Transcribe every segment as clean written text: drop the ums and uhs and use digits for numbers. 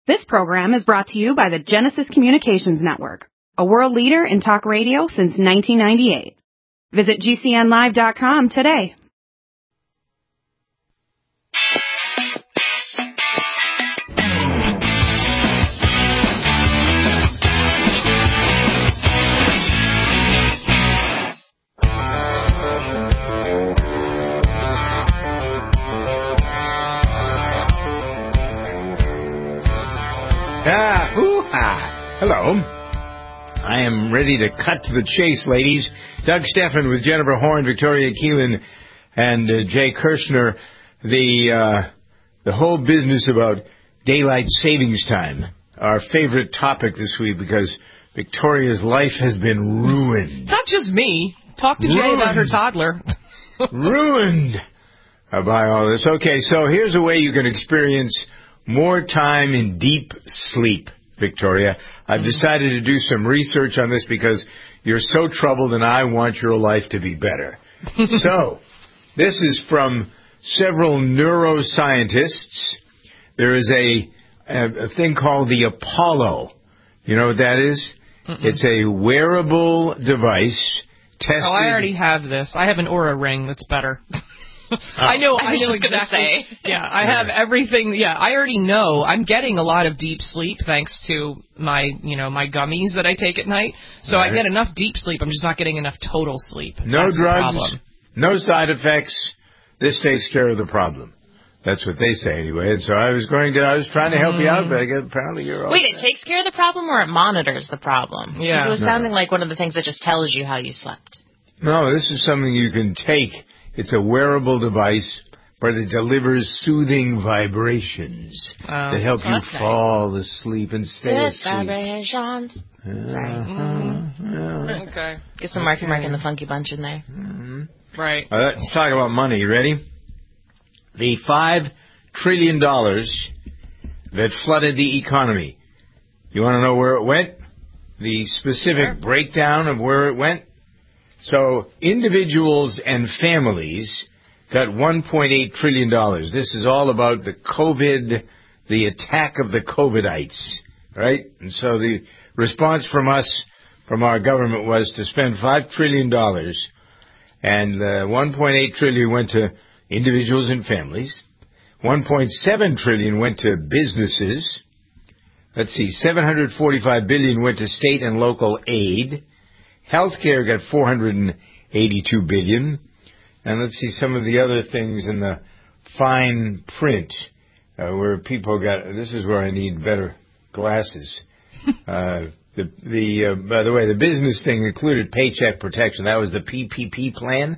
This program is brought to you by the Genesis Communications Network, a world leader in talk radio since 1998. Visit GCNlive.com today. Hello. I am ready to cut to the chase, ladies. Doug Steffen with Jennifer Horn, Victoria Keelan, and Jay Kirshner. The whole business about daylight savings time, our favorite topic this week, because Victoria's life has been ruined. Not just me. Talk to Jay about her toddler. Ruined by all this. Okay, so here's a way you can experience more time in deep sleep, Victoria. I've decided to do some research on this because you're so troubled and I want your life to be better. So, this is from several neuroscientists. There is a thing called the Apollo. You know what that is? It's a wearable device tested. Oh, I already have this. I have an Oura ring that's better. I know exactly. Yeah, I have everything. Yeah, I already know. I'm getting a lot of deep sleep thanks to my gummies that I take at night. So right. I get enough deep sleep. I'm just not getting enough total sleep. No That's drugs, no side effects. This takes care of the problem. That's what they say anyway. And so I was trying to help you out, but apparently you're all Wait, it takes care of the problem or it monitors the problem? Yeah. It was sounding like one of the things that just tells you how you slept. No, this is something you can take. It's a wearable device, but it delivers soothing vibrations that help you fall asleep and stay asleep. Vibrations. Sorry. Okay. Get some Marky Mark and the Funky Bunch in there. Right. Let's talk about money. You ready? The $5 trillion that flooded the economy. You want to know where it went? The specific breakdown of where it went? So individuals and families got $1.8 trillion. This is all about the COVID, the attack of the COVIDites, right? And so the response from us, from our government, was to spend $5 trillion, and $1.8 trillion went to individuals and families. $1.7 trillion went to businesses. Let's see, $745 billion went to state and local aid. Healthcare got $482 billion. And let's see some of the other things in the fine print where people got. This is where I need better glasses. By the way, the business thing included Paycheck Protection. That was the PPP plan.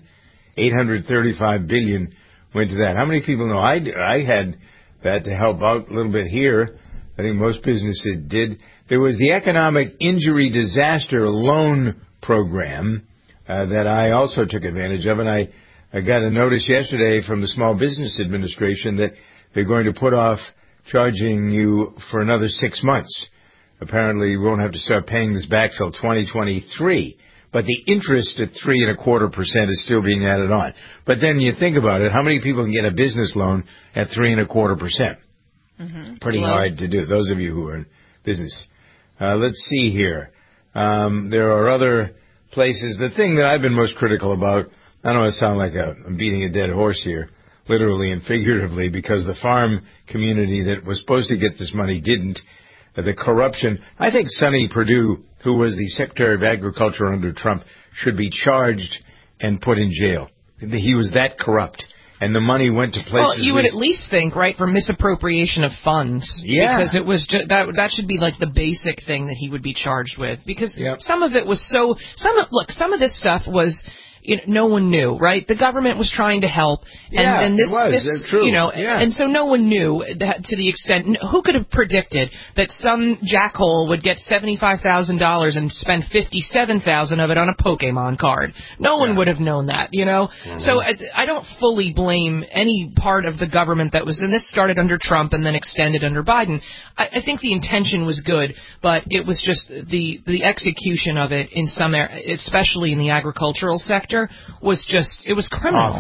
$835 billion went to that. How many people know I had that to help out a little bit here? I think most businesses did. There was the Economic Injury Disaster Loan Program that I also took advantage of, and I got a notice yesterday from the Small Business Administration that they're going to put off charging you for another 6 months. Apparently, you won't have to start paying this back till 2023. But the interest at 3.25% is still being added on. But then you think about it, how many people can get a business loan at 3.25%? Pretty hard to do, those of you who are in business. Let's see here. There are other places. The thing that I've been most critical about, I don't want to sound like I'm beating a dead horse here, literally and figuratively, because the farm community that was supposed to get this money didn't. The corruption. I think Sonny Perdue, who was the Secretary of Agriculture under Trump, should be charged and put in jail. He was that corrupt. And the money went to places. Well, you would at least think, right, for misappropriation of funds. Yeah. Because it was that should be like the basic thing that he would be charged with. Because some of it was some of this stuff was. No one knew, right? The government was trying to help, and this That's true. And so no one knew that to the extent. Who could have predicted that some jackhole would get $75,000 and spend $57,000 of it on a Pokemon card? No one would have known that, So I don't fully blame any part of the government that was, and this started under Trump and then extended under Biden. I think the intention was good, but it was just the execution of it in some, especially in the agricultural sector. It was criminal. Awful.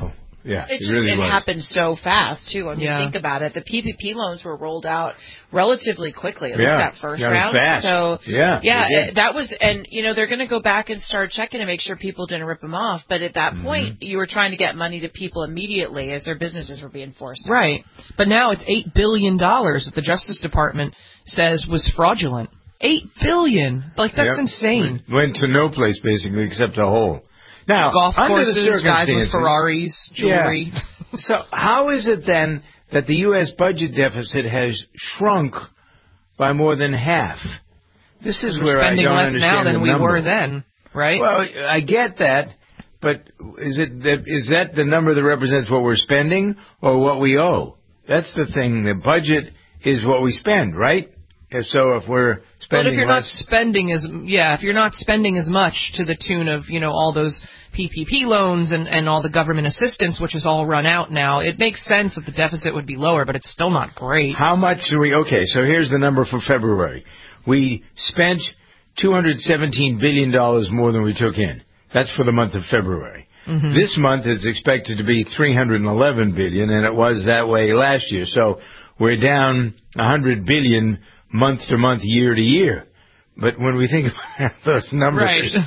Yeah, It really was. happened so fast, too. I mean, think about it. The PPP loans were rolled out relatively quickly, at least that first round. Fast. So, yeah, that was, and, they're going to go back and start checking to make sure people didn't rip them off. But at that point, you were trying to get money to people immediately as their businesses were being forced out. Right. But now it's $8 billion that the Justice Department says was fraudulent. $8 billion. Like, that's insane. Went to no place, basically, except a hole. Now, golf under courses, the guys with Ferraris, jewelry. Yeah. So how is it then that the U.S. budget deficit has shrunk by more than half? This is where I don't understand the number. We're spending less now than we were then, right? Well, I get that, but is that the number that represents what we're spending or what we owe? That's the thing. The budget is what we spend, right? So if we're spending, but if you're not spending if you're not spending as much to the tune of all those PPP loans and all the government assistance, which is all run out now, it makes sense that the deficit would be lower, but it's still not great. How much do we? Okay, so here's the number for February. We spent $217 billion more than we took in. That's for the month of February. Mm-hmm. This month is expected to be $311 billion, and it was that way last year. So we're down $100 billion month to month, year to year. But when we think about those numbers,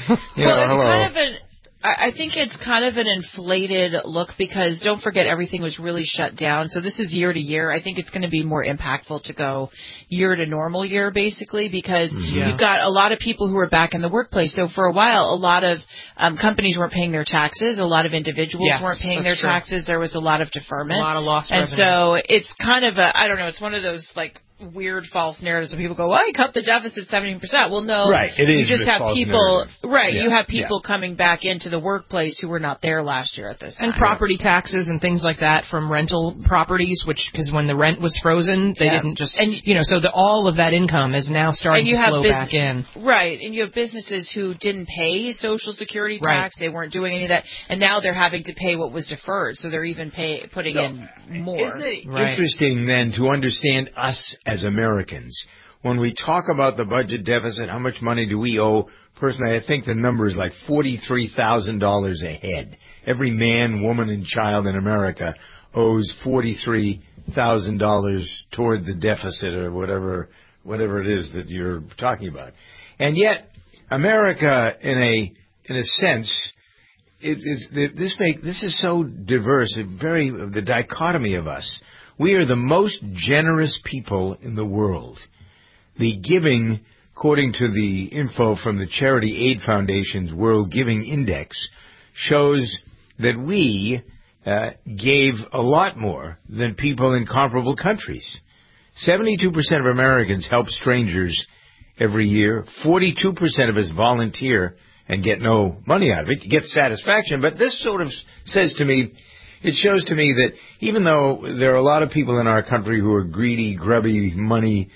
right. I think it's kind of an inflated look because don't forget everything was really shut down. So this is year to year. I think it's going to be more impactful to go year to normal year basically because you've got a lot of people who are back in the workplace. So for a while, a lot of companies weren't paying their taxes. A lot of individuals weren't paying their taxes. There was a lot of deferment. A lot of lost revenue. And so it's kind of it's one of those weird false narratives when people go, well, you cut the deficit 70%. Well, no. Right. It is you just have people, narrative. You have people coming back into the workplace who were not there last year at this time. And property taxes and things like that from rental properties, because when the rent was frozen, they didn't just, so all of that income is now starting to flow back in. Right. And you have businesses who didn't pay Social Security tax. They weren't doing any of that. And now they're having to pay what was deferred. So they're even putting in more. Isn't it interesting then to understand us as Americans? When we talk about the budget deficit, how much money do we owe? Personally, I think the number is like $43,000 a head. Every man, woman, and child in America owes $43,000 toward the deficit or whatever it is that you're talking about. And yet, America, in a sense, this is so diverse, the dichotomy of us. We are the most generous people in the world. The giving, according to the info from the Charity Aid Foundation's World Giving Index, shows that we gave a lot more than people in comparable countries. 72% of Americans help strangers every year. 42% of us volunteer and get no money out of it. You get satisfaction. But this sort of says to me, it shows to me that even though there are a lot of people in our country who are greedy, grubby, money,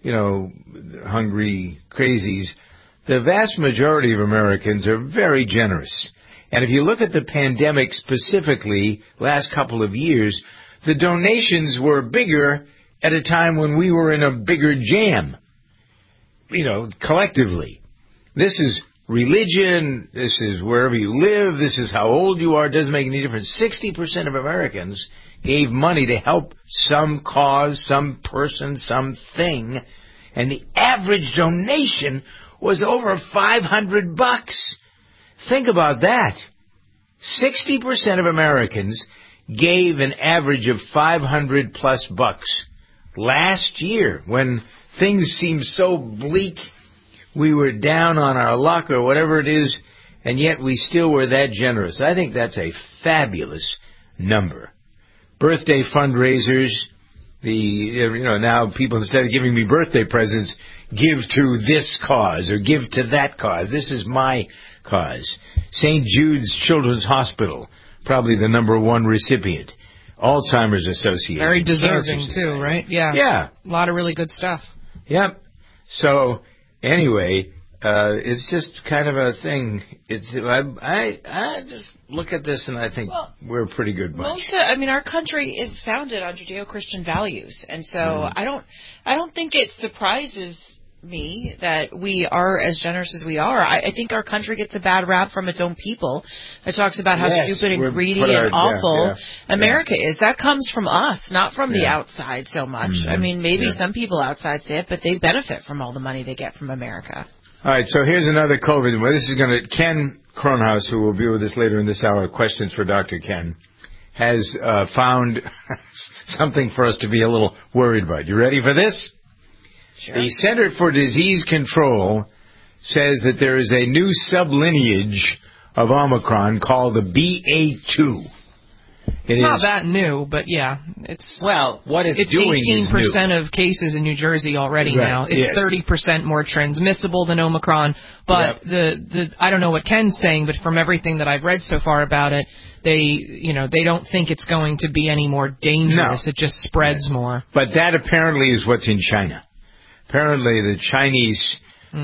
hungry crazies, the vast majority of Americans are very generous. And if you look at the pandemic specifically, last couple of years, the donations were bigger at a time when we were in a bigger jam, collectively. This is religion, this is wherever you live, this is how old you are, it doesn't make any difference. 60% of Americans gave money to help some cause, some person, something, and the average donation was over $500. Think about that. 60% of Americans gave an average of $500+ bucks. Last year, when things seemed so bleak, we were down on our luck or whatever it is, and yet we still were that generous. I think that's a fabulous number. Birthday fundraisers, now people, instead of giving me birthday presents, give to this cause or give to that cause. This is my cause. St. Jude's Children's Hospital, probably the #1 recipient. Alzheimer's Association. Very deserving, too, right? Yeah. Yeah. A lot of really good stuff. Yep. So, anyway, it's just kind of a thing. I just look at this and I think we're a pretty good bunch. Our country is founded on Judeo-Christian values, and so I don't think it surprises me that we are as generous as we are. I think our country gets a bad rap from its own people. It talks about how stupid and greedy and awful America is. That comes from us, not from the outside so much. I mean, maybe some people outside say it, but they benefit from all the money they get from America. All right, so here's another COVID. Well, this is going to Ken Kronhaus, who will be with us later in this hour. Questions for Dr. Ken. Has found something for us to be a little worried about. You ready for this? Sure. The Center for Disease Control says that there is a new sublineage of Omicron called the BA2. It's not that new, but yeah, it's what it's doing is 18% of cases in New Jersey already now. It's 30% more transmissible than Omicron, but I don't know what Ken's saying, but from everything that I've read so far about it, they don't think it's going to be any more dangerous. No. It just spreads more. But that apparently is what's in China. Apparently the Chinese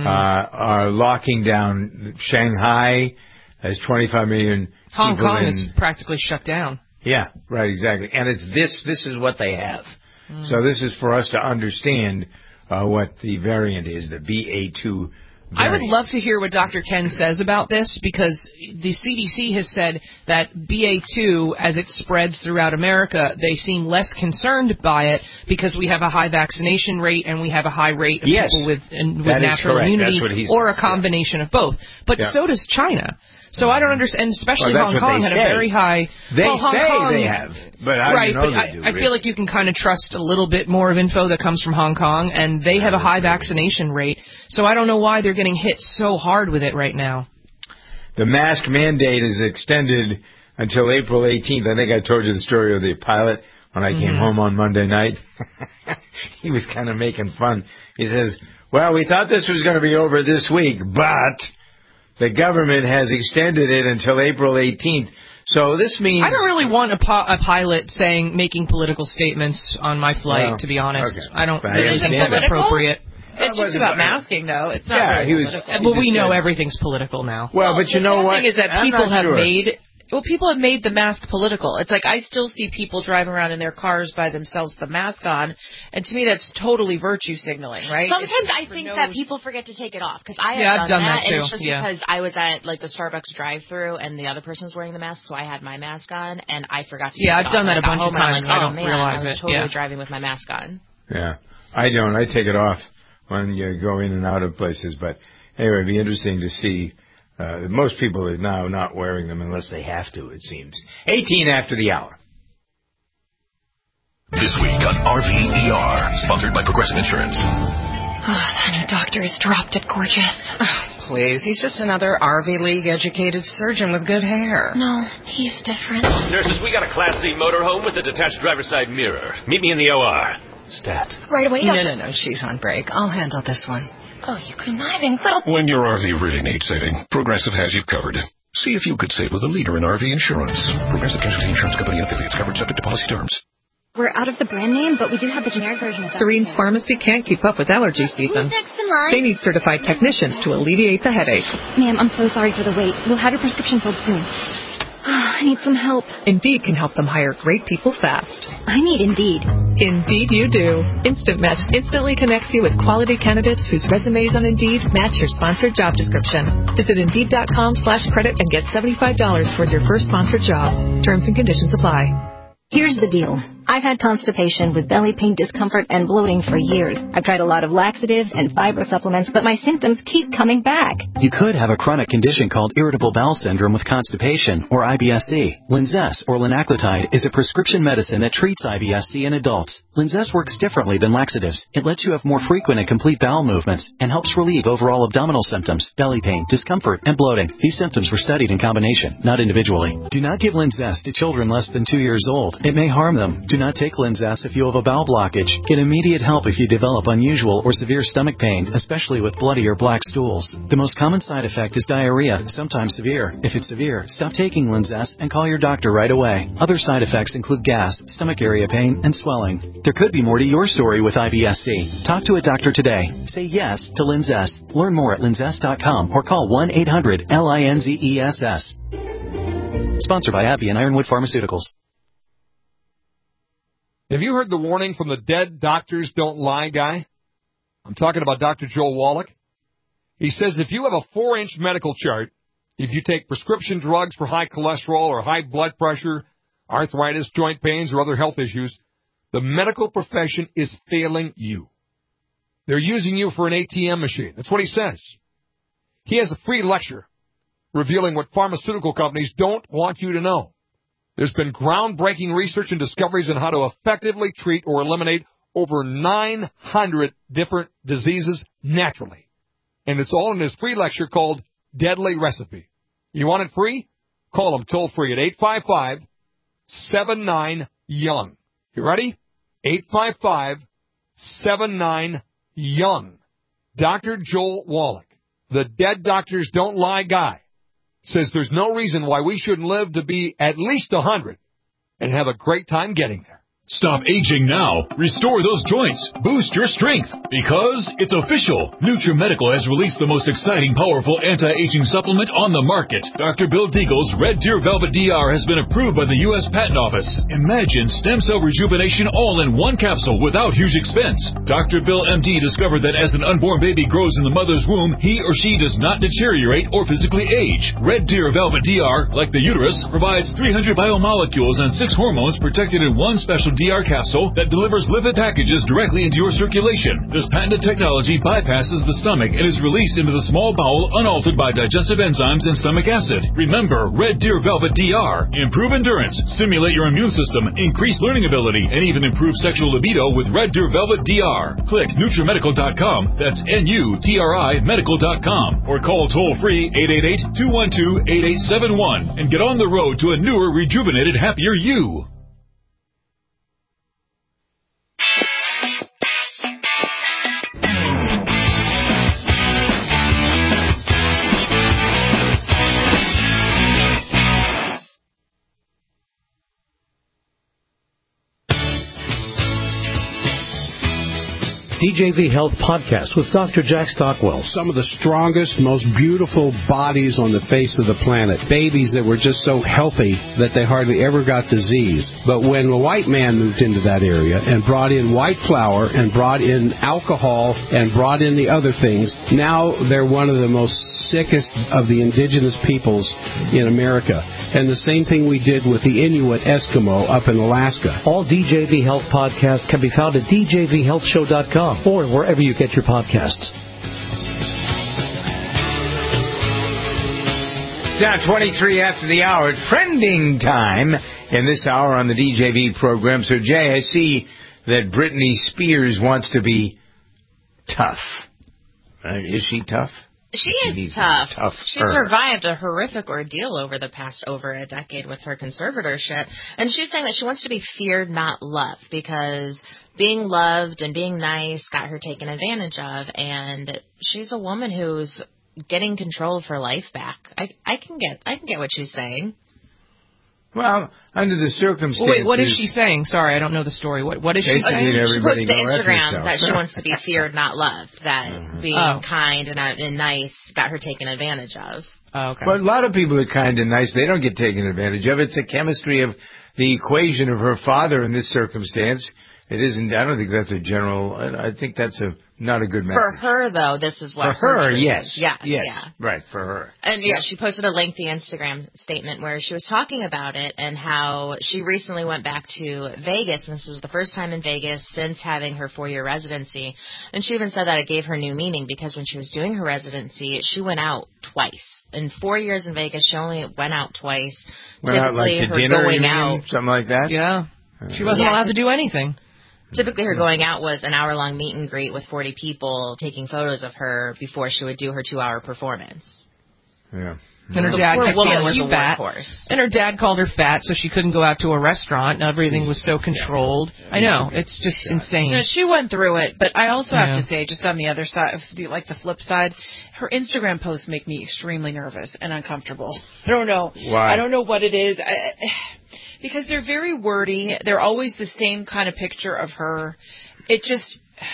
are locking down. Shanghai has 25 million people. Hong Kong is practically shut down. Yeah, right, exactly. And it's this is what they have. So this is for us to understand what the variant is, the BA2 variant. I would love to hear what Dr. Ken says about this, because the CDC has said that BA2, as it spreads throughout America, they seem less concerned by it because we have a high vaccination rate and we have a high rate of people with natural immunity, or a combination of both. But so does China. So I don't understand, especially Hong Kong had a very high... They say they have, but how do you know they do? I feel like you can kind of trust a little bit more of info that comes from Hong Kong, and they have a high vaccination rate. So I don't know why they're getting hit so hard with it right now. The mask mandate is extended until April 18th. I think I told you the story of the pilot when I came home on Monday night. He was kind of making fun. He says, well, we thought this was going to be over this week, but... the government has extended it until April 18th. So this means... I don't really want a pilot making political statements on my flight, to be honest. Okay. I don't really think that's appropriate. It's just about masking, though. It's not really political. Well, we know everything's political now. Well, but you know what? The thing is that people have made the mask political. It's like I still see people driving around in their cars by themselves with the mask on, and to me that's totally virtue signaling, right? Sometimes I think that people forget to take it off, because I've done that too. And it's just because I was at like the Starbucks drive-thru and the other person was wearing the mask, so I had my mask on and I forgot to take it off. I've done that a bunch of times. I don't realize it. I was totally driving with my mask on. Yeah, I don't. I take it off when you go in and out of places, but anyway, it'd be interesting to see. Most people are now not wearing them unless they have to, it seems. 18 after the hour. This week on RVER, sponsored by Progressive Insurance. Oh, that new doctor is dropped it gorgeous. Oh, please, he's just another RV League educated surgeon with good hair. No, he's different. Nurses, we got a Class C motorhome with a detached driver's side mirror. Meet me in the OR. Stat. Right away, doctor. No, she's on break. I'll handle this one. Oh, you conniving little... When your RV really needs saving, Progressive has you covered. See if you could save with a leader in RV insurance. Progressive Casualty Insurance Company and affiliates, covered subject to policy terms. We're out of the brand name, but we do have the generic version. Serene's Pharmacy can't keep up with allergy season. Who's next in line? They need certified technicians to alleviate the headache. Ma'am, I'm so sorry for the wait. We'll have your prescription filled soon. I need some help. Indeed can help them hire great people fast. I need Indeed. Indeed you do. Instant Match instantly connects you with quality candidates whose resumes on Indeed match your sponsored job description. Visit Indeed.com/credit and get $75 towards your first sponsored job. Terms and conditions apply. Here's the deal. I've had constipation with belly pain, discomfort, and bloating for years. I've tried a lot of laxatives and fiber supplements, but my symptoms keep coming back. You could have a chronic condition called irritable bowel syndrome with constipation, or IBS-C. Linzess, or linaclotide, is a prescription medicine that treats IBS-C in adults. Linzess works differently than laxatives. It lets you have more frequent and complete bowel movements and helps relieve overall abdominal symptoms, belly pain, discomfort, and bloating. These symptoms were studied in combination, not individually. Do not give Linzess to children less than 2 years old. It may harm them. Do not take Linzess if you have a bowel blockage. Get immediate help if you develop unusual or severe stomach pain, especially with bloody or black stools. The most common side effect is diarrhea, sometimes severe. If it's severe, stop taking Linzess and call your doctor right away. Other side effects include gas, stomach area pain, and swelling. There could be more to your story with IBS-C. Talk to a doctor today. Say yes to Linzess. Learn more at linzess.com or call 1-800-LINZESS. Sponsored by AbbVie and Ironwood Pharmaceuticals. Have you heard the warning from the dead doctors don't lie guy? I'm talking about Dr. Joel Wallach. He says if you have a 4-inch medical chart, if you take prescription drugs for high cholesterol or high blood pressure, arthritis, joint pains, or other health issues, the medical profession is failing you. They're using you for an ATM machine. That's what he says. He has a free lecture revealing what pharmaceutical companies don't want you to know. There's been groundbreaking research and discoveries on how to effectively treat or eliminate over 900 different diseases naturally. And it's all in his free lecture called Deadly Recipe. You want it free? Call him toll-free at 855-79-YOUNG. You ready? 855-79-YOUNG. Dr. Joel Wallach, the Dead Doctors Don't Lie guy, says there's no reason why we shouldn't live to be at least 100 and have a great time getting there. Stop aging now. Restore those joints. Boost your strength. Because it's official. NutriMedical has released the most exciting, powerful anti-aging supplement on the market. Dr. Bill Deagle's Red Deer Velvet DR has been approved by the U.S. Patent Office. Imagine stem cell rejuvenation all in one capsule without huge expense. Dr. Bill MD discovered that as an unborn baby grows in the mother's womb, he or she does not deteriorate or physically age. Red Deer Velvet DR, like the uterus, provides 300 biomolecules and 6 hormones protected in one special DR capsule that delivers lipid packages directly into your circulation. This patented technology bypasses the stomach and is released into the small bowel unaltered by digestive enzymes and stomach acid. Remember, Red Deer Velvet DR. Improve endurance, stimulate your immune system, increase learning ability, and even improve sexual libido with Red Deer Velvet DR. Click NutriMedical.com, that's NUTRI Medical.com, or call toll-free 888-212-8871 and get on the road to a newer, rejuvenated, happier you. DJV Health Podcast with Dr. Jack Stockwell. Some of the strongest, most beautiful bodies on the face of the planet. Babies that were just so healthy that they hardly ever got disease. But when a white man moved into that area and brought in white flour and brought in alcohol and brought in the other things, now they're one of the most sickest of the indigenous peoples in America. And the same thing we did with the Inuit Eskimo up in Alaska. All DJV Health podcasts can be found at djvhealthshow.com. or wherever you get your podcasts. It's now 23 after the hour. Trending time in this hour on the DJV program. So, Jay, I see that Britney Spears wants to be tough. Is she tough? She is tough. She survived a horrific ordeal over the past over a decade with her conservatorship. And she's saying that she wants to be feared, not loved, because being loved and being nice got her taken advantage of. And she's a woman who's getting control of her life back. I can get what she's saying. Well, under the circumstances... Wait, what is she saying? Sorry, I don't know the story. What is she saying? She posted to Instagram that she wants to be feared, not loved. That being kind and nice got her taken advantage of. Oh, okay. But a lot of people are kind and nice. They don't get taken advantage of. It's the chemistry of the equation of her father in this circumstance. It isn't... I don't think that's a general... I think that's not a good message. For her, though, this is what... For her, yes. Yeah. Right, for her. And, she posted a lengthy Instagram statement where she was talking about it and how she recently went back to Vegas, and this was the first time in Vegas since having her 4-year residency. And she even said that it gave her new meaning because when she was doing her residency, she went out twice. In 4 years in Vegas, she only went out twice. Went out like to dinner, going out, something like that? Yeah. She wasn't allowed to do anything. Typically, her going out was an hour-long meet and greet with 40 people taking photos of her before she would do her 2-hour performance. Yeah. And her dad kept calling her fat. And her dad called her fat, so she couldn't go out to a restaurant. And everything was so controlled. I know, it's just insane. She went through it, but I also have to say, just on the other side, the flip side, her Instagram posts make me extremely nervous and uncomfortable. I don't know. Why? I don't know what it is. Because they're very wordy. They're always the same kind of picture of her. It just...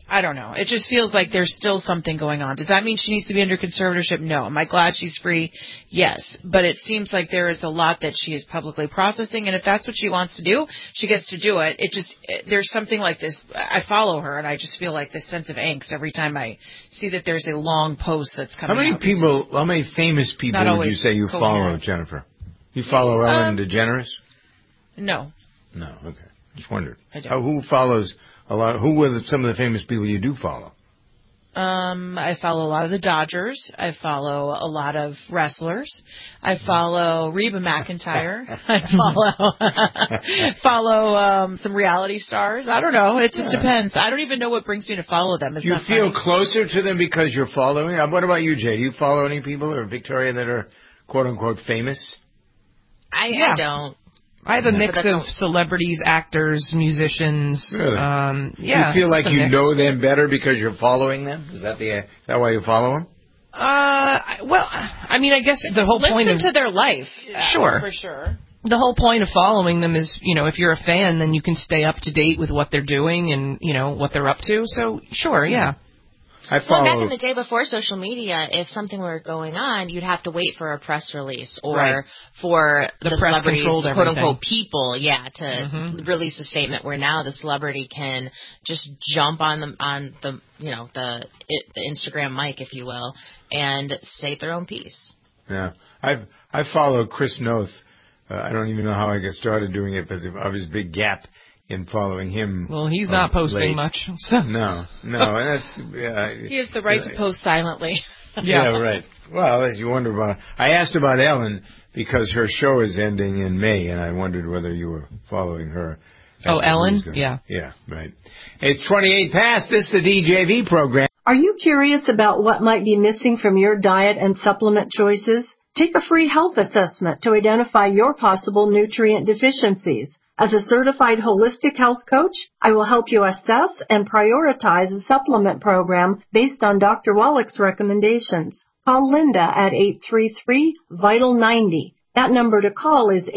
I don't know. It just feels like there's still something going on. Does that mean she needs to be under conservatorship? No. Am I glad she's free? Yes. But it seems like there is a lot that she is publicly processing, and if that's what she wants to do, she gets to do it. There's something like this. I follow her, and I just feel like this sense of angst every time I see that there's a long post that's coming out. How many famous people would you say you follow, Jennifer? You follow Ellen DeGeneres? No. No, okay. Just wondered. I don't. Who follows a lot? Who are some of the famous people you do follow? I follow a lot of the Dodgers. I follow a lot of wrestlers. I follow Reba McEntire. I follow some reality stars. I don't know. It just depends. I don't even know what brings me to follow them. Do you feel closer to them because you're following? What about you, Jay? Do you follow any people, or Victoria, that are quote-unquote famous? I don't. I have a mix of celebrities, actors, musicians. Really? You feel like you know them better because you're following them? Is that why you follow them? Well, I mean, I guess the whole point of... Listen to their life. Sure. For sure. The whole point of following them is, if you're a fan, then you can stay up to date with what they're doing and, what they're up to. So, sure, yeah. I follow. Well, back in the day before social media, if something were going on, you'd have to wait for a press release or for the celebrities, quote-unquote, people, to release a statement, where now the celebrity can just jump on the Instagram mic, if you will, and state their own piece. Yeah. I follow Chris Noth. I don't even know how I got started doing it, but I was a big gap in following him. Well, he's not posting much. So. No. And that's, he has the right to post silently. Yeah, right. Well, as you wonder about, I asked about Ellen because her show is ending in May, and I wondered whether you were following her. Oh, Ellen? Yeah. Yeah, right. It's 28 past. This is the DJV program. Are you curious about what might be missing from your diet and supplement choices? Take a free health assessment to identify your possible nutrient deficiencies. As a certified holistic health coach, I will help you assess and prioritize a supplement program based on Dr. Wallach's recommendations. Call Linda at 833-VITAL-90. That number to call is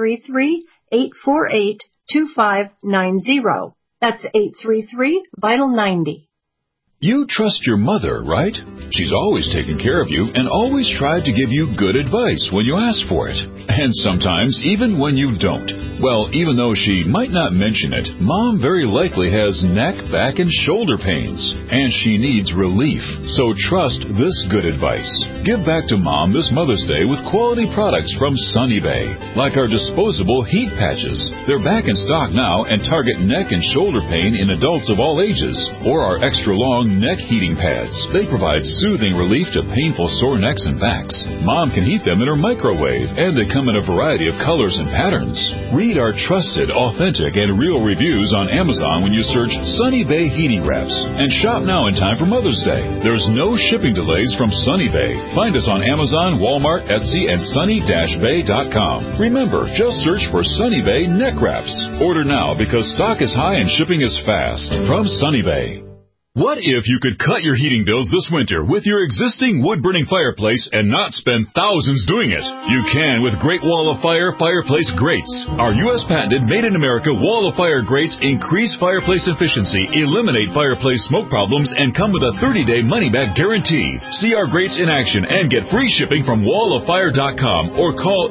833-848-2590. That's 833-VITAL-90. You trust your mother, right? She's always taken care of you and always tried to give you good advice when you ask for it. And sometimes even when you don't. Well, even though she might not mention it, Mom very likely has neck, back, and shoulder pains. And she needs relief. So trust this good advice. Give back to Mom this Mother's Day with quality products from Sunny Bay. Like our disposable heat patches. They're back in stock now and target neck and shoulder pain in adults of all ages. Or our extra long neck heating pads. They provide soothing relief to painful sore necks and backs. Mom can heat them in her microwave, and they come in a variety of colors and patterns. Read our trusted, authentic, and real reviews on Amazon when you search Sunny Bay Heating Wraps. And shop now in time for Mother's Day. There's no shipping delays from Sunny Bay. Find us on Amazon, Walmart, Etsy, and sunny-bay.com. Remember, just search for Sunny Bay Neck Wraps. Order now because stock is high and shipping is fast. From Sunny Bay. What if you could cut your heating bills this winter with your existing wood-burning fireplace and not spend thousands doing it? You can with Great Wall of Fire fireplace grates. Our U.S. patented made-in-America Wall of Fire grates increase fireplace efficiency, eliminate fireplace smoke problems, and come with a 30-day money-back guarantee. See our grates in action and get free shipping from walloffire.com or call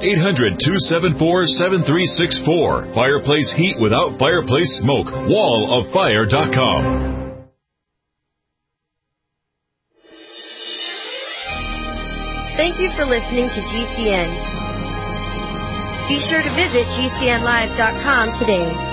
800-274-7364. Fireplace heat without fireplace smoke. walloffire.com. Thank you for listening to GCN. Be sure to visit GCNlive.com today.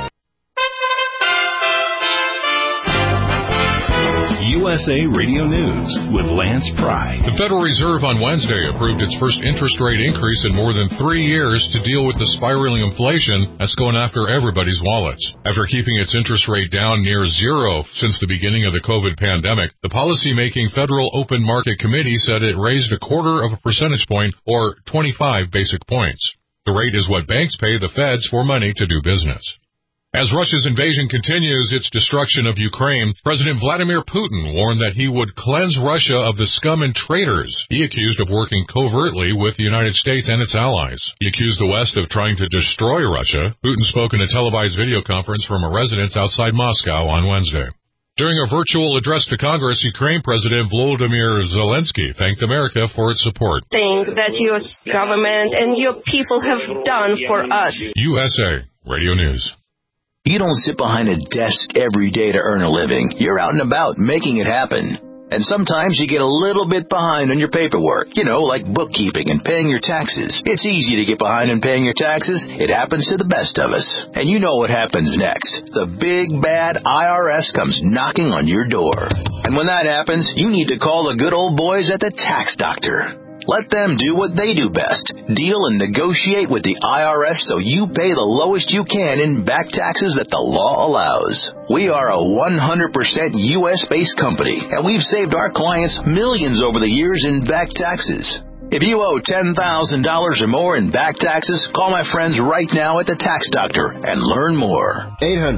USA Radio News with Lance Pry. The Federal Reserve on Wednesday approved its first interest rate increase in more than 3 years to deal with the spiraling inflation that's going after everybody's wallets. After keeping its interest rate down near zero since the beginning of the COVID pandemic, the policy-making Federal Open Market Committee said it raised 0.25 percentage point or 25 basic points. The rate is what banks pay the feds for money to do business. As Russia's invasion continues its destruction of Ukraine, President Vladimir Putin warned that he would cleanse Russia of the scum and traitors he accused of working covertly with the United States and its allies. He accused the West of trying to destroy Russia. Putin spoke in a televised video conference from a residence outside Moscow on Wednesday. During a virtual address to Congress, Ukraine President Volodymyr Zelensky thanked America for its support. Thing that U.S. government and your people have done for us. USA Radio News. You don't sit behind a desk every day to earn a living. You're out and about making it happen. And sometimes you get a little bit behind on your paperwork, like bookkeeping and paying your taxes. It's easy to get behind on paying your taxes. It happens to the best of us. And you know what happens next. The big, bad IRS comes knocking on your door. And when that happens, you need to call the good old boys at the Tax Doctor. Let them do what they do best. Deal and negotiate with the IRS so you pay the lowest you can in back taxes that the law allows. We are a 100% U.S.-based company, and we've saved our clients millions over the years in back taxes. If you owe $10,000 or more in back taxes, call my friends right now at the Tax Doctor and learn more.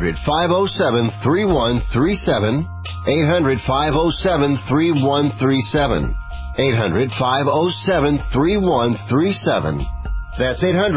800-507-3137. 800-507-3137. 800-507-3137. That's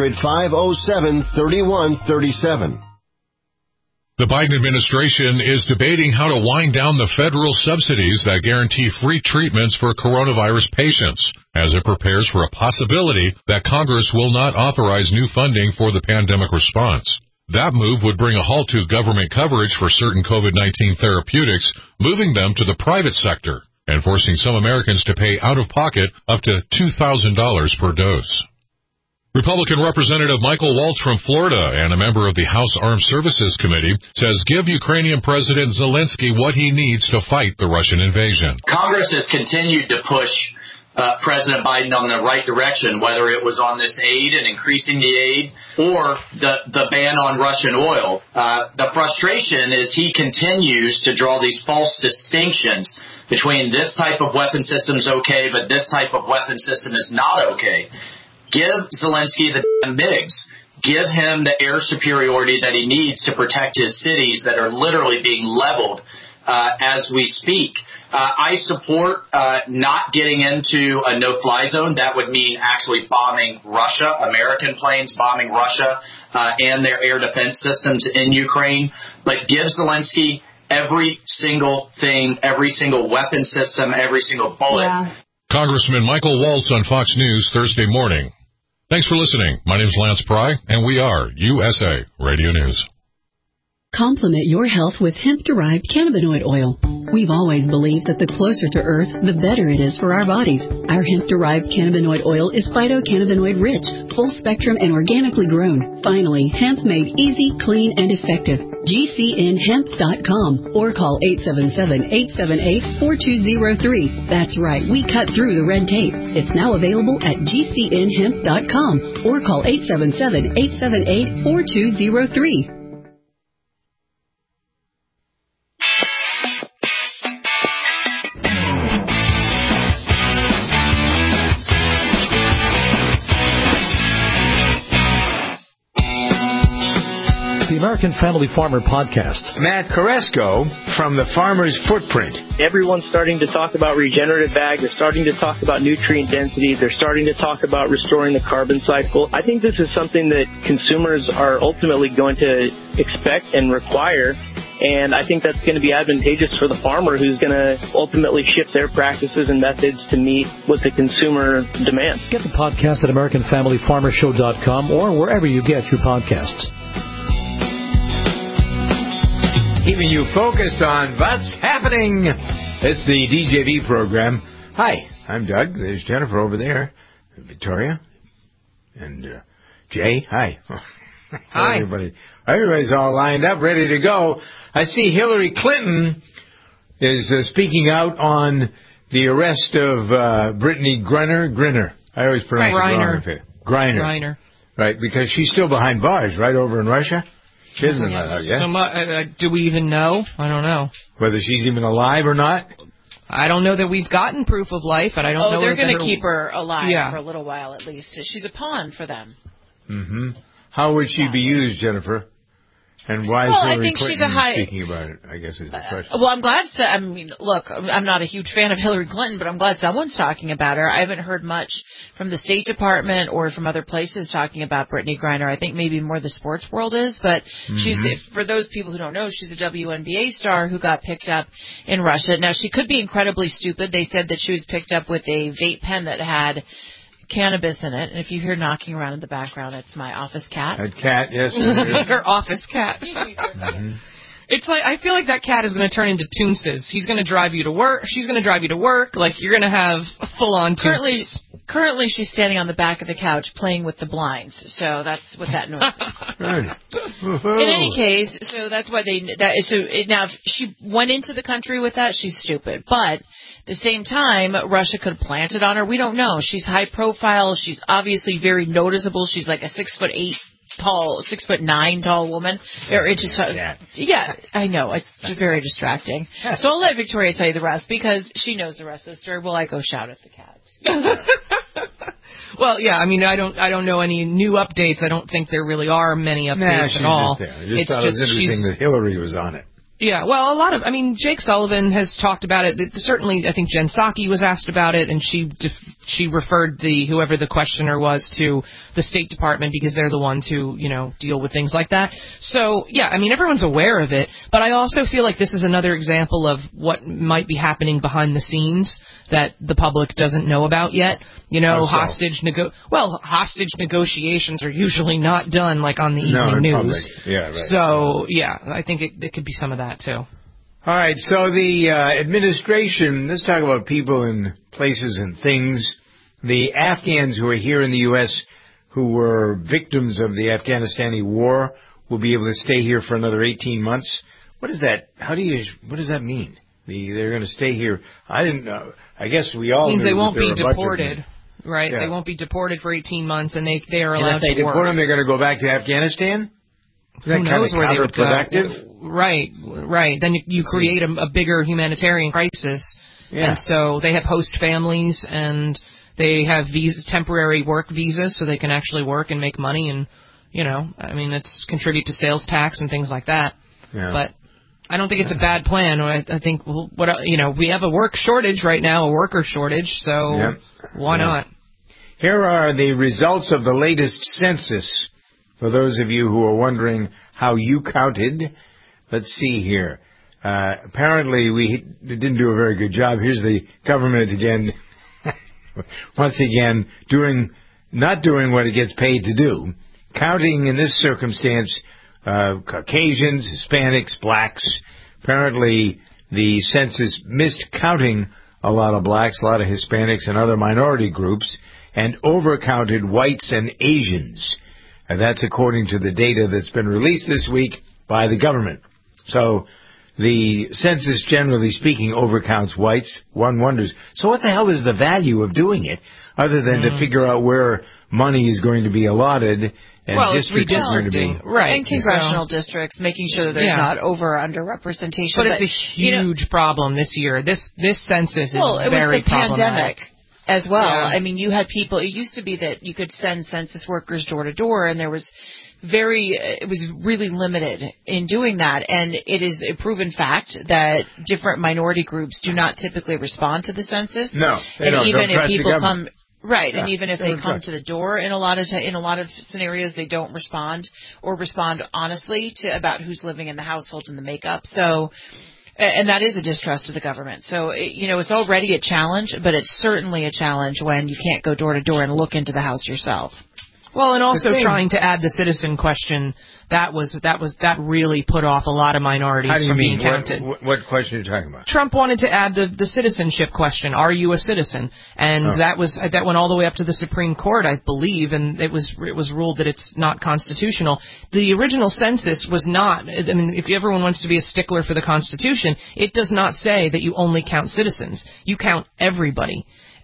800-507-3137. The Biden administration is debating how to wind down the federal subsidies that guarantee free treatments for coronavirus patients, as it prepares for a possibility that Congress will not authorize new funding for the pandemic response. That move would bring a halt to government coverage for certain COVID-19 therapeutics, moving them to the private sector, and forcing some Americans to pay out-of-pocket up to $2,000 per dose. Republican Representative Michael Waltz from Florida and a member of the House Armed Services Committee says give Ukrainian President Zelensky what he needs to fight the Russian invasion. Congress has continued to push President Biden on the right direction, whether it was on this aid and increasing the aid or the ban on Russian oil. The frustration is he continues to draw these false distinctions between this type of weapon system is okay, but this type of weapon system is not okay. Give Zelensky the damn MiGs. Give him the air superiority that he needs to protect his cities that are literally being leveled as we speak. I support not getting into a no-fly zone. That would mean actually bombing Russia, American planes bombing Russia and their air defense systems in Ukraine. But give Zelensky every single thing, every single weapon system, every single bullet. Yeah. Congressman Michael Waltz on Fox News Thursday morning. Thanks for listening. My name is Lance Pry, and we are USA Radio News. Complement your health with hemp-derived cannabinoid oil. We've always believed that the closer to Earth, the better it is for our bodies. Our hemp-derived cannabinoid oil is phytocannabinoid-rich, full-spectrum, and organically grown. Finally, hemp made easy, clean, and effective. GCNhemp.com or call 877-878-4203. That's right, we cut through the red tape. It's now available at GCNhemp.com or call 877-878-4203. The American Family Farmer Podcast. Matt Carrasco from the Farmer's Footprint. Everyone's starting to talk about regenerative ag. They're starting to talk about nutrient density. They're starting to talk about restoring the carbon cycle. I think this is something that consumers are ultimately going to expect and require. And I think that's going to be advantageous for the farmer who's going to ultimately shift their practices and methods to meet what the consumer demands. Get the podcast at AmericanFamilyFarmerShow.com or wherever you get your podcasts. Keeping you focused on what's happening. It's the DJV program. Hi, I'm Doug. There's Jennifer over there. Victoria. And Jay. Hi. Hi. Everybody's all lined up, ready to go. I see Hillary Clinton is speaking out on the arrest of Brittany Griner. I always pronounce it wrong. Griner. Right, because she's still behind bars, right, over in Russia. She hasn't been let out yet. Do we even know? I don't know. Whether she's even alive or not? I don't know that we've gotten proof of life, and I don't know. Oh, they're going to keep her alive for a little while at least. She's a pawn for them. Mm-hmm. How would she be used, Jennifer? And why is Hillary Clinton speaking about it, I guess is the question. Well, I'm glad look, I'm not a huge fan of Hillary Clinton, but I'm glad someone's talking about her. I haven't heard much from the State Department or from other places talking about Brittany Griner. I think maybe more the sports world is, but she's, for those people who don't know, she's a WNBA star who got picked up in Russia. Now, she could be incredibly stupid. They said that she was picked up with a vape pen that had cannabis in it, and if you hear knocking around in the background, it's my office cat. A cat, yes. Her office cat. It's like, I feel like that cat is going to turn into Toonses. He's going to drive you to work. She's going to drive you to work. Like, you're going to have a full-on Toonses. Currently, she's standing on the back of the couch playing with the blinds. So that's what that noise is. In any case, so that's why now, if she went into the country with that, she's stupid. But at the same time, Russia could have planted on her. We don't know. She's high profile. She's obviously very noticeable. She's like a 6'8" tall, 6'9" tall woman. Yeah, I know. It's very distracting. So I'll let Victoria tell you the rest because she knows the rest of the story. Will I go shout at the cat? Well, yeah. I mean, I don't know any new updates. I don't think there really are many updates at all. Just there. I just thought it was interesting that Hillary was on it. Yeah, well, Jake Sullivan has talked about it. Certainly, I think Jen Psaki was asked about it, and she referred whoever the questioner was to the State Department because they're the ones who, deal with things like that. So, yeah, everyone's aware of it, but I also feel like this is another example of what might be happening behind the scenes that the public doesn't know about yet. Hostage negotiations are usually not done like on the evening news. Public. Yeah, right. So, yeah, I think it could be some of that too. All right, so the administration, let's talk about people and places and things. The Afghans who are here in the U.S. who were victims of the Afghanistani war will be able to stay here for another 18 months. What is that? What does that mean? They're going to stay here. I didn't know. I guess we all means knew they won't be deported. Right, yeah. They won't be deported for 18 months, and they are allowed to work. And if they deport them, they're going to go back to Afghanistan? Who knows where they would go? Right. Then you create a bigger humanitarian crisis. Yeah. And so they have host families, and they have temporary work visas so they can actually work and make money, and, it's contribute to sales tax and things like that. Yeah. But I don't think it's a bad plan. I think, we have a work shortage right now, a worker shortage, so why not? Here are the results of the latest census. For those of you who are wondering how you counted, let's see here. Apparently we didn't do a very good job. Here's the government again, once again, not doing what it gets paid to do. Counting in this circumstance, Caucasians, Hispanics, blacks. Apparently the census missed counting a lot of blacks, a lot of Hispanics, and other minority groups, and overcounted whites and Asians. That's according to the data that's been released this week by the government. So the census, generally speaking, overcounts whites. One wonders, so what the hell is the value of doing it other than to figure out where money is going to be allotted and districts are going to be. Right. And congressional districts, making sure that there's not over or under representation. But it's a huge problem this year. This census is very problematic. Pandemic as well. Yeah. You had people, it used to be that you could send census workers door to door, and it was really limited in doing that. And it is a proven fact that different minority groups do not typically respond to the census. No, they don't. Even if people come, right, and even if they come to the door, in a lot of scenarios, they don't respond or respond honestly about who's living in the household and the makeup. So. And that is a distrust of the government. So, it's already a challenge, but it's certainly a challenge when you can't go door to door and look into the house yourself. Well, and also trying to add the citizen question, that really put off a lot of minorities from being counted. What question are you talking about? Trump wanted to add the citizenship question. Are you a citizen? And that went all the way up to the Supreme Court, I believe, and it was ruled that it's not constitutional. The original census was not. If everyone wants to be a stickler for the Constitution, it does not say that you only count citizens. You count everybody.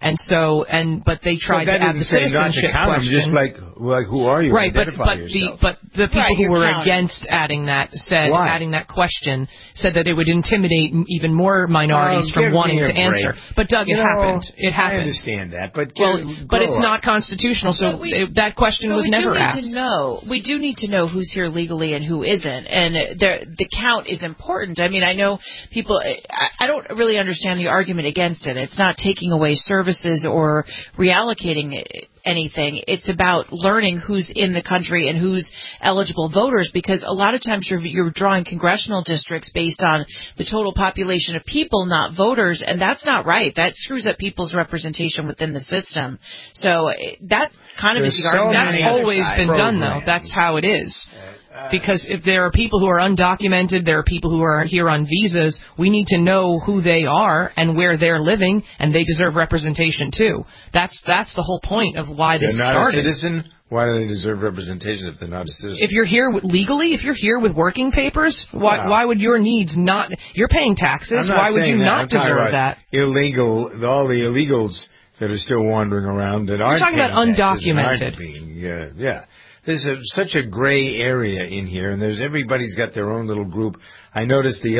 But they tried to add the citizenship question. Just like who are you? Right, but the people who were against adding that question said that it would intimidate even more minorities from wanting to answer. But Doug, it happened. It happened. I understand that, but it's not constitutional, so that question was never asked. We do need to know who's here legally and who isn't, and the count is important. I mean, I know people. I don't really understand the argument against it. It's not taking away services or reallocating anything. It's about learning who's in the country and who's eligible voters, because a lot of times you're drawing congressional districts based on the total population of people, not voters, and that's not right. That screws up people's representation within the system. So that kind of is the argument. That's always been done, though. That's how it is. Because if there are people who are undocumented, there are people who are here on visas, we need to know who they are and where they're living, and they deserve representation too. That's the whole point of why this started. They're not a citizen? Why do they deserve representation if they're not a citizen? If you're here legally, if you're here with working papers, why would your needs not... You're paying taxes. Why would you not deserve that? All the illegals that are still wandering around that aren't paying taxes. You're talking about undocumented. Yeah. There's such a gray area in here, and everybody's got their own little group. I noticed the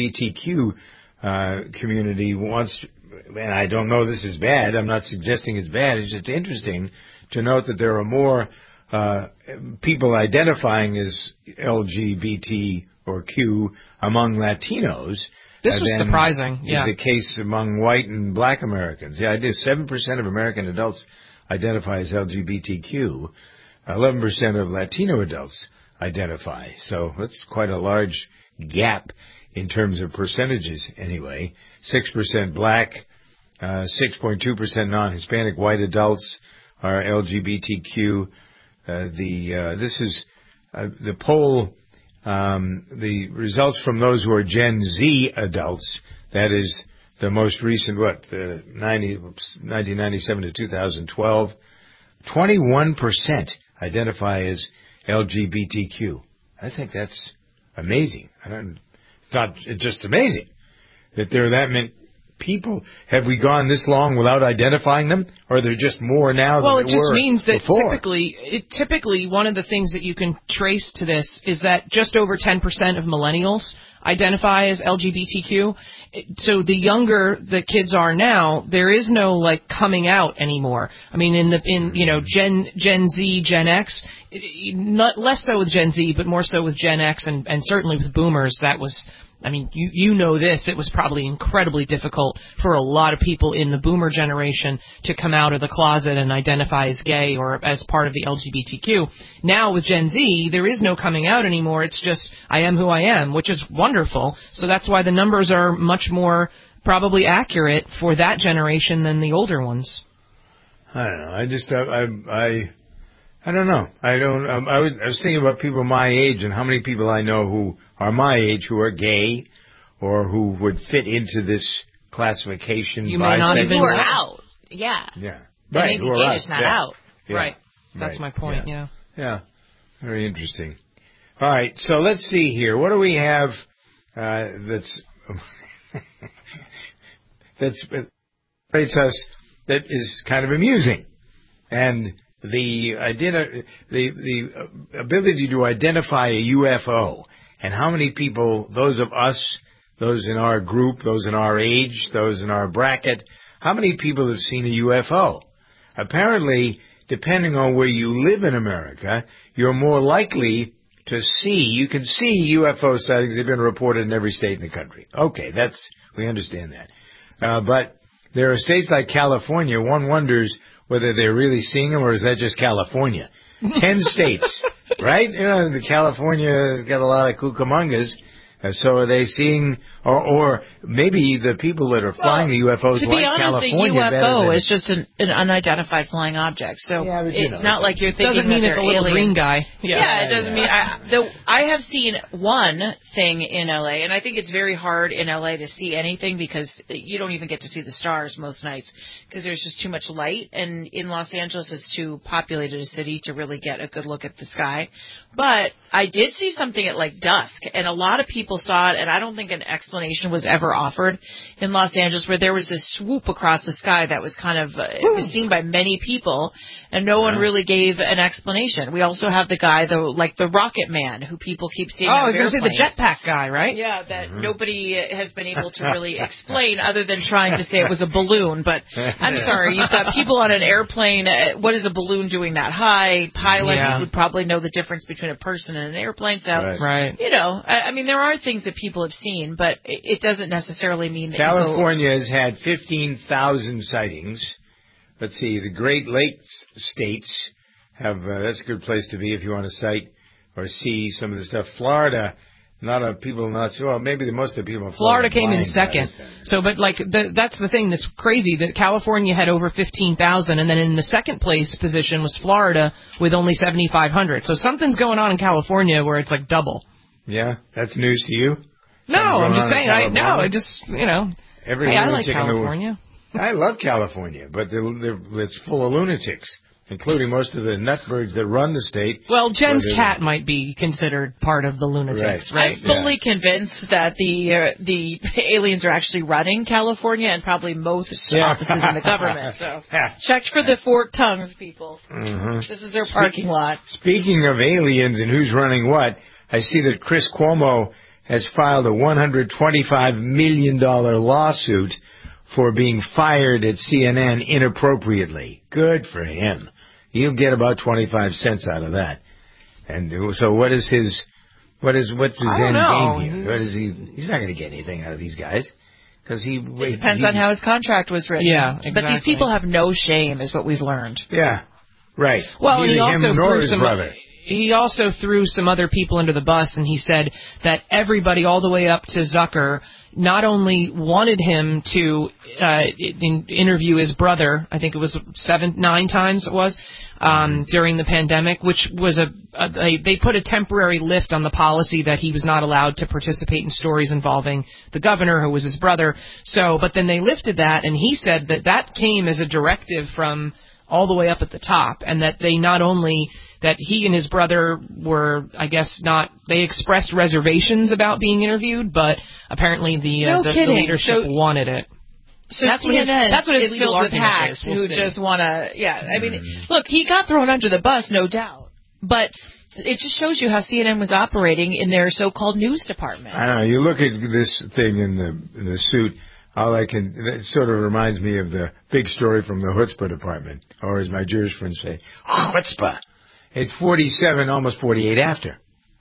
LGBTQ community wants, and I don't know this is bad. I'm not suggesting it's bad. It's just interesting to note that there are more people identifying as LGBT or Q among Latinos. This was surprising. Is the case among white and black Americans. Yeah, I do. 7% of American adults identify as LGBTQ. 11% of Latino adults identify. So that's quite a large gap in terms of percentages anyway. 6% black, 6.2% non-Hispanic white adults are LGBTQ. This is the poll, the results from those who are Gen Z adults, that is the most recent, 1997 to 2012, 21% identify as LGBTQ. I think that's amazing. It's not just amazing that there are that many people. Have we gone this long without identifying them, or are there just more now than there were before? Well, it just means that typically one of the things that you can trace to this is that just over 10% of millennials identify as LGBTQ. So the younger the kids are now, there is no coming out anymore. I mean, Gen Z, Gen X, less so with Gen Z, but more so with Gen X and certainly with Boomers. That was, I mean, you know this. It was probably incredibly difficult for a lot of people in the Boomer generation to come out of the closet and identify as gay or as part of the LGBTQ. Now with Gen Z, there is no coming out anymore. It's just, I am who I am, which is wonderful. So that's why the numbers are much more probably accurate for that generation than the older ones. I don't know. I don't know. I was thinking about people my age and how many people I know who are my age who are gay or who would fit into this classification. You may not even who are out. Yeah. Yeah. Right. Maybe they're just not out. Yeah. Right. That's my point. Yeah. Yeah. Very interesting. All right. So let's see here. What do we have that's that is kind of amusing, and the ability to identify a UFO, and how many people, those of us, those in our group, those in our age, those in our bracket, how many people have seen a UFO? Apparently, depending on where you live in America, you're more likely to see, you can see UFO sightings. They've been reported in every state in the country. Okay, we understand that. But there are states like California, one wonders whether they're really seeing them or is that just California? 10 states, right? The California's got a lot of cucamongas. So are they seeing, or maybe the people that are flying the UFOs to be like honest, California the UFO is just an unidentified flying object. So it's not like you're thinking doesn't mean that it's a little green guy. Yeah, it doesn't mean. I have seen one thing in LA, and I think it's very hard in LA to see anything because you don't even get to see the stars most nights because there's just too much light. And in Los Angeles, it's too populated a city to really get a good look at the sky. But I did see something at dusk, and a lot of people people saw it, and I don't think an explanation was ever offered in Los Angeles, where there was this swoop across the sky that was kind of it was seen by many people, and no one really gave an explanation. We also have the guy, the Rocket Man, who people keep seeing. I was going to say the jetpack guy, right? Yeah, that nobody has been able to really explain other than trying to say it was a balloon. But I'm sorry, you've got people on an airplane. What is a balloon doing that high? Pilots would probably know the difference between a person and an airplane. So, I mean, there are things that people have seen, but it doesn't necessarily mean that California has had 15,000 sightings. Let's see, the Great Lakes states have, that's a good place to be if you want to sight or see some of the stuff. Florida, maybe most of the people in Florida came in second. So, but that's the thing that's crazy, that California had over 15,000, and then in the second place position was Florida with only 7,500. So something's going on in California where it's like double. Yeah, that's news to you? No, I'm just saying, I like California. I love California, but it's full of lunatics, including most of the nutbirds that run the state. Well, Jen's cat might be considered part of the lunatics, right? I'm fully convinced that the aliens are actually running California and probably most offices in the government. So check for the forked tongues, people. Mm-hmm. This is their parking lot. Speaking of aliens and who's running what, I see that Chris Cuomo has filed a $125 million lawsuit for being fired at CNN inappropriately. Good for him. He'll get about 25 cents out of that. And so what's his end game here? He's not going to get anything out of these guys. It depends on how his contract was written. Yeah, exactly. But these people have no shame, is what we've learned. Yeah, right. Well, Neither he also threw some other people under the bus, and he said that everybody all the way up to Zucker not only wanted him to interview his brother, I think it was 9 times it was, during the pandemic, which was they put a temporary lift on the policy that he was not allowed to participate in stories involving the governor, who was his brother. But then they lifted that, and he said that came as a directive from all the way up at the top, and that they not only that he and his brother were, I guess, they expressed reservations about being interviewed, but apparently the leadership wanted it. So that's what his filled with hacks who just want to, I mean, look, he got thrown under the bus, no doubt, but it just shows you how CNN was operating in their so-called news department. I don't know. You look at this thing in the suit. It sort of reminds me of the big story from the chutzpah department, or as my Jewish friends say, chutzpah. It's 47, almost 48 after.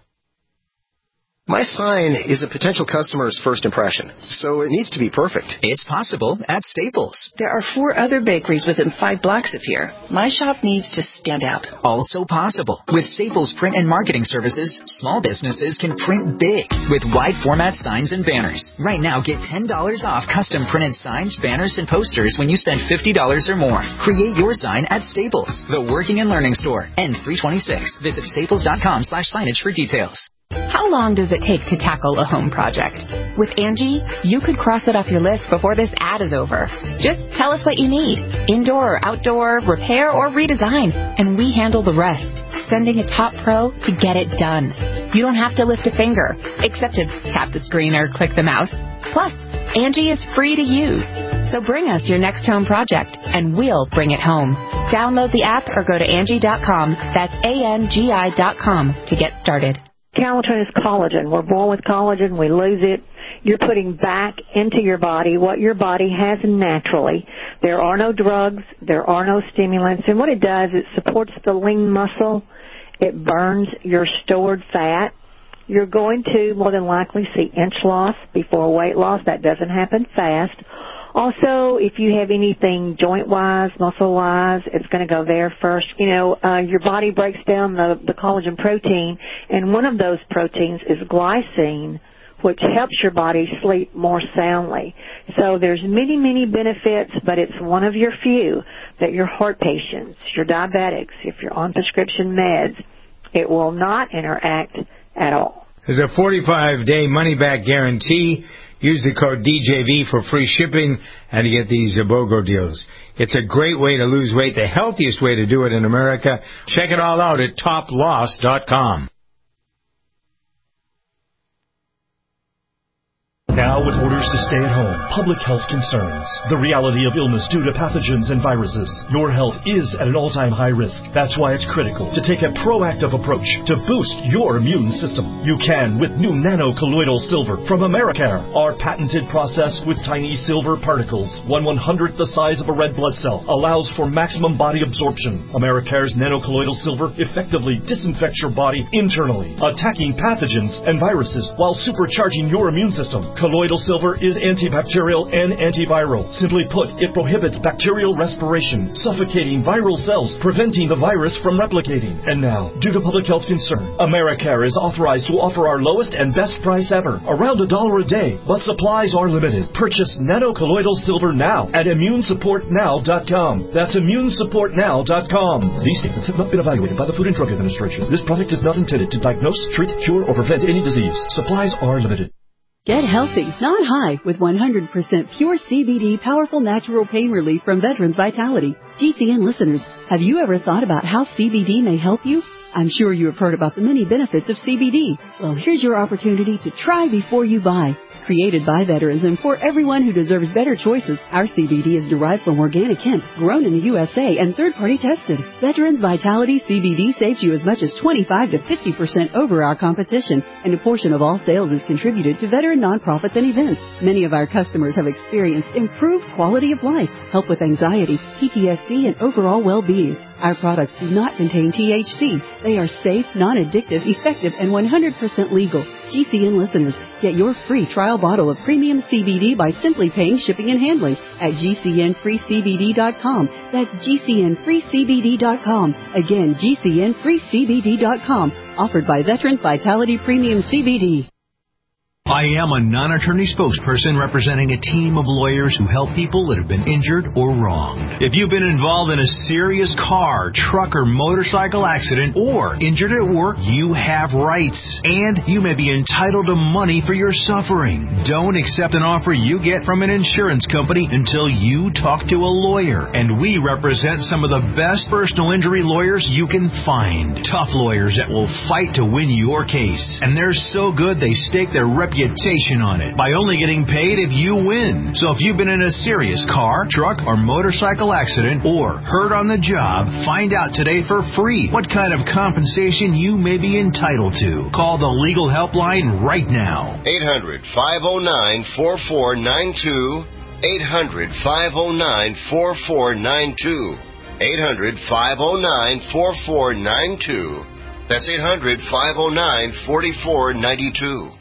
My sign is a potential customer's first impression, so it needs to be perfect. It's possible at Staples. There are 4 other bakeries within 5 blocks of here. My shop needs to stand out. Also possible. With Staples Print and Marketing Services, small businesses can print big with wide format signs and banners. Right now, get $10 off custom printed signs, banners, and posters when you spend $50 or more. Create your sign at Staples, the working and learning store. N326. Visit staples.com/signage for details. How long does it take to tackle a home project? With Angie, you could cross it off your list before this ad is over. Just tell us what you need. Indoor or outdoor, repair or redesign, and we handle the rest. Sending a top pro to get it done. You don't have to lift a finger, except to tap the screen or click the mouse. Plus, Angie is free to use. So bring us your next home project, and we'll bring it home. Download the app or go to Angie.com. That's ANGI.com to get started. Collagen is collagen. We're born with collagen. We lose it. You're putting back into your body what your body has naturally. There are no drugs. There are no stimulants. And what it does, it supports the lean muscle. It burns your stored fat. You're going to more than likely see inch loss before weight loss. That doesn't happen fast. Also, if you have anything joint-wise, muscle-wise, it's going to go there first. Your body breaks down the collagen protein, and one of those proteins is glycine, which helps your body sleep more soundly. So there's many, many benefits, but it's one of your few that your heart patients, your diabetics, if you're on prescription meds, it will not interact at all. There's a 45-day money-back guarantee. Use the code DJV for free shipping and to get these BOGO deals. It's a great way to lose weight, the healthiest way to do it in America. Check it all out at toploss.com. Now with orders to stay at home, public health concerns, the reality of illness due to pathogens and viruses, your health is at an all-time high risk. That's why it's critical to take a proactive approach to boost your immune system. You can with new nano-colloidal silver from Americare. Our patented process with tiny silver particles, 1/100th the size of a red blood cell, allows for maximum body absorption. Americare's nano-colloidal silver effectively disinfects your body internally, attacking pathogens and viruses while supercharging your immune system. Colloidal silver is antibacterial and antiviral. Simply put, it prohibits bacterial respiration, suffocating viral cells, preventing the virus from replicating. And now, due to public health concern, Americare is authorized to offer our lowest and best price ever, around $1 a day, but supplies are limited. Purchase nano-colloidal silver now at immunesupportnow.com. That's immunesupportnow.com. These statements have not been evaluated by the Food and Drug Administration. This product is not intended to diagnose, treat, cure, or prevent any disease. Supplies are limited. Get healthy, not high, with 100% pure CBD powerful natural pain relief from Veterans Vitality. GCN listeners, have you ever thought about how CBD may help you? I'm sure you have heard about the many benefits of CBD. Well, here's your opportunity to try before you buy. Created by veterans and for everyone who deserves better choices, our CBD is derived from organic hemp, grown in the USA and third-party tested. Veterans Vitality CBD saves you as much as 25 to 50% over our competition, and a portion of all sales is contributed to veteran nonprofits and events. Many of our customers have experienced improved quality of life, help with anxiety, PTSD, and overall well-being. Our products do not contain THC. They are safe, non-addictive, effective, and 100% legal. GCN listeners, get your free trial bottle of premium CBD by simply paying shipping and handling at GCNFreeCBD.com. That's GCNFreeCBD.com. Again, GCNFreeCBD.com. Offered by Veterans Vitality Premium CBD. I am a non-attorney spokesperson representing a team of lawyers who help people that have been injured or wronged. If you've been involved in a serious car, truck, or motorcycle accident or injured at work, you have rights, and you may be entitled to money for your suffering. Don't accept an offer you get from an insurance company until you talk to a lawyer, and we represent some of the best personal injury lawyers you can find. Tough lawyers that will fight to win your case, and they're so good they stake their reputation on it by only getting paid if you win. So if you've been in a serious car, truck, or motorcycle accident or hurt on the job, find out today for free what kind of compensation you may be entitled to. Call the legal helpline right now. 800-509-4492. 800-509-4492. 800-509-4492. That's 800-509-4492.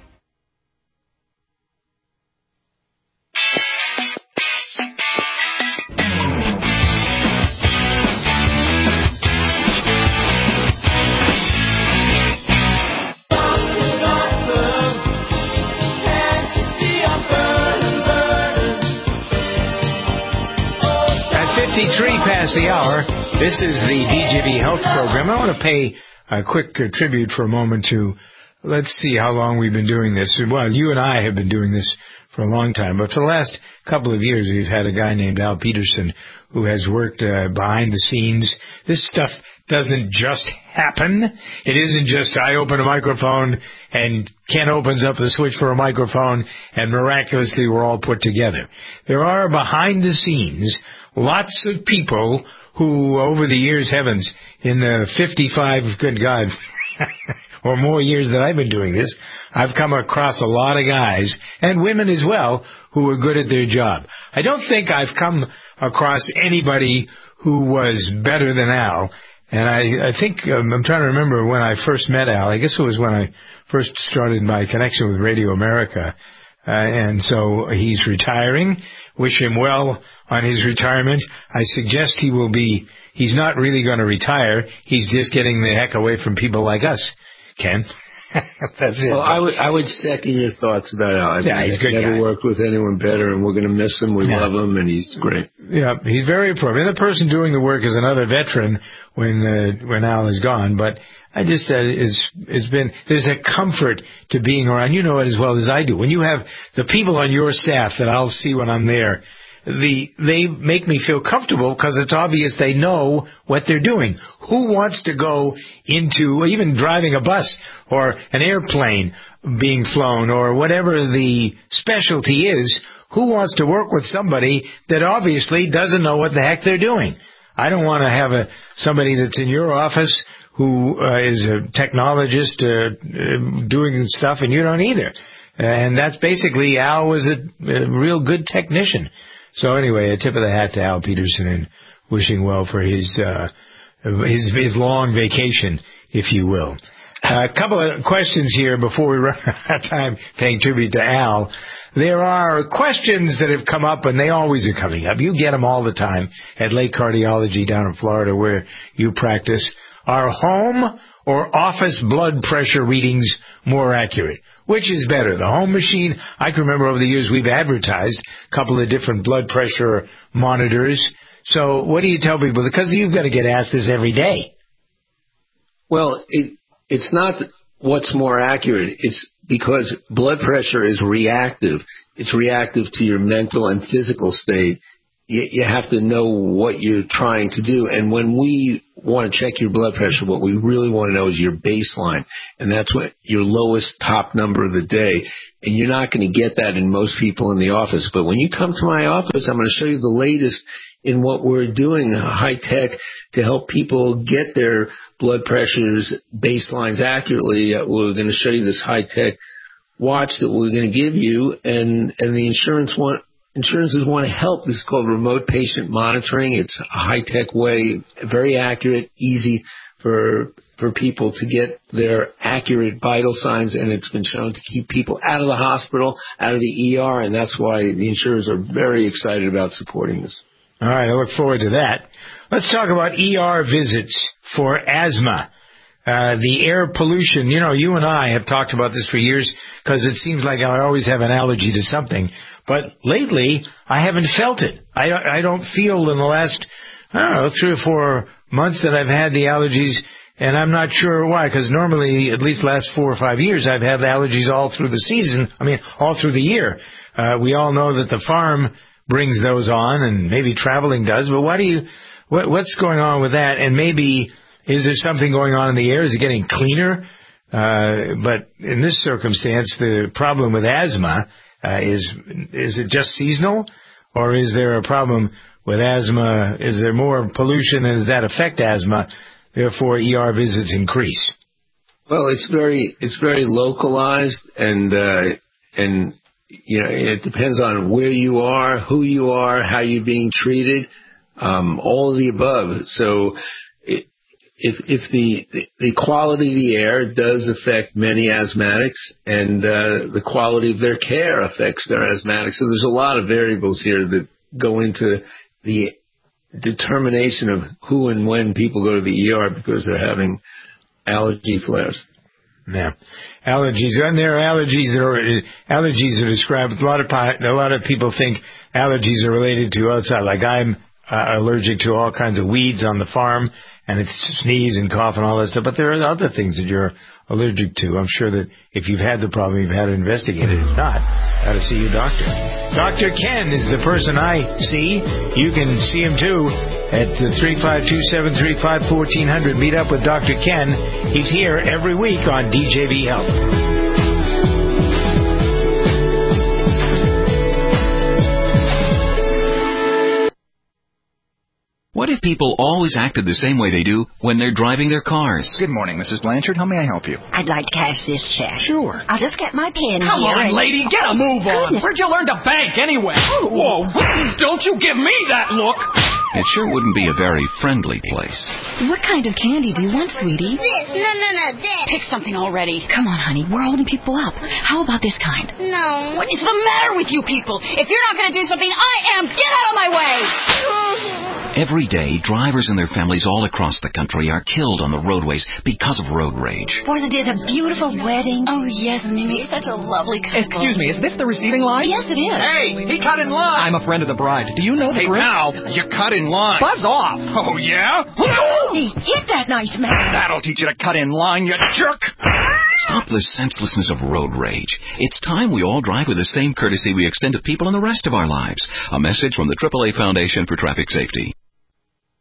Past the hour. This is the DJV Health Program. I want to pay a quick tribute for a moment to, let's see how long we've been doing this. Well, you and I have been doing this for a long time, but for the last couple of years we've had a guy named Al Peterson who has worked behind the scenes. This stuff doesn't just happen. It isn't just I open a microphone and Ken opens up the switch for a microphone and miraculously we're all put together. There are behind the scenes lots of people who, over the years, heavens, in the 55, good God, or more years that I've been doing this, I've come across a lot of guys, and women as well, who are good at their job. I don't think I've come across anybody who was better than Al, and I think, I'm trying to remember when I first met Al. I guess it was when I first started my connection with Radio America, and so he's retiring. Wish him well on his retirement. I suggest he's not really going to retire. He's just getting the heck away from people like us. Ken? That's it. Well, I would second your thoughts about Al. He's a good guy. Never worked with anyone better, and we're going to miss him. We love him, and he's great. Yeah, he's very appropriate. The person doing the work is another veteran when Al is gone, but I just there's a comfort to being around. You know it as well as I do. When you have the people on your staff that I'll see when I'm there, they make me feel comfortable because it's obvious they know what they're doing. Who wants to go into even driving a bus or an airplane being flown or whatever the specialty is? Who wants to work with somebody that obviously doesn't know what the heck they're doing? I don't want to have somebody that's in your office who is a technologist doing stuff and you don't either. And that's basically Al was a real good technician. So anyway, a tip of the hat to Al Peterson and wishing well for his long vacation, if you will. A couple of questions here before we run out of time paying tribute to Al. There are questions that have come up, and they always are coming up. You get them all the time at Lake Cardiology down in Florida where you practice. Are home or office blood pressure readings more accurate? Which is better, the home machine? I can remember over the years we've advertised a couple of different blood pressure monitors. So what do you tell people? Because you've got to get asked this every day. Well, it's not what's more accurate. It's because blood pressure is reactive. It's reactive to your mental and physical state. You have to know what you're trying to do. And when we want to check your blood pressure, what we really want to know is your baseline. And that's what your lowest top number of the day. And you're not going to get that in most people in the office. But when you come to my office, I'm going to show you the latest in what we're doing, high tech, to help people get their blood pressures baselines accurately. We're going to show you this high tech watch that we're going to give you, and the insurances want to help. This is called remote patient monitoring. It's a high-tech way, very accurate, easy for people to get their accurate vital signs, and it's been shown to keep people out of the hospital, out of the ER, and that's why the insurers are very excited about supporting this. All right, I look forward to that. Let's talk about ER visits for asthma. The air pollution, you and I have talked about this for years because it seems like I always have an allergy to something. But lately, I haven't felt it. I don't feel in the last, 3 or 4 months that I've had the allergies, and I'm not sure why, because normally, at least the last 4 or 5 years, I've had allergies all through the season, all through the year. We all know that the farm brings those on, and maybe traveling does, but what's going on with that? And maybe, is there something going on in the air? Is it getting cleaner? But in this circumstance, the problem with asthma is it just seasonal, or is there a problem with asthma? Is there more pollution, and does that affect asthma? Therefore, ER visits increase. Well, it's very localized, and it depends on where you are, who you are, how you're being treated, all of the above. So if the quality of the air does affect many asthmatics, and the quality of their care affects their asthmatics. So there's a lot of variables here that go into the determination of who and when people go to the ER because they're having allergy flares. Yeah, allergies, and there are allergies are described. A lot of people think allergies are related to outside. Like I'm allergic to all kinds of weeds on the farm, and it's sneeze and cough and all that stuff. But there are other things that you're allergic to. I'm sure that if you've had the problem, you've had it investigated. If not, got to see your doctor. Dr. Ken is the person I see. You can see him too at 352-735-1400. Meet up with Dr. Ken. He's here every week on DJV Health. What if people always acted the same way they do when they're driving their cars? Good morning, Mrs. Blanchard. How may I help you? I'd like to cash this check. Sure. I'll just get my pen Come here. on, lady, get a move on. Goodness. Where'd you learn to bank anyway? Whoa, don't you give me that look. It sure wouldn't be a very friendly place. What kind of candy do you want, sweetie? This. No, this. Pick something already. Come on, honey. We're holding people up. How about this kind? No. What is the matter with you people? If you're not going to do something, I am. Get out of my way. Every day, drivers and their families all across the country are killed on the roadways because of road rage. Was it a beautiful wedding? Oh, yes, and they made such a lovely couple. Excuse me, is this the receiving line? Yes, it is. Hey, he cut in line. I'm a friend of the bride. Do you know the groom? Hey, pal, you cut in line. Buzz off. Oh, yeah? He hit that nice man. That'll teach you to cut in line, you jerk. Stop the senselessness of road rage. It's time we all drive with the same courtesy we extend to people in the rest of our lives. A message from the AAA Foundation for Traffic Safety.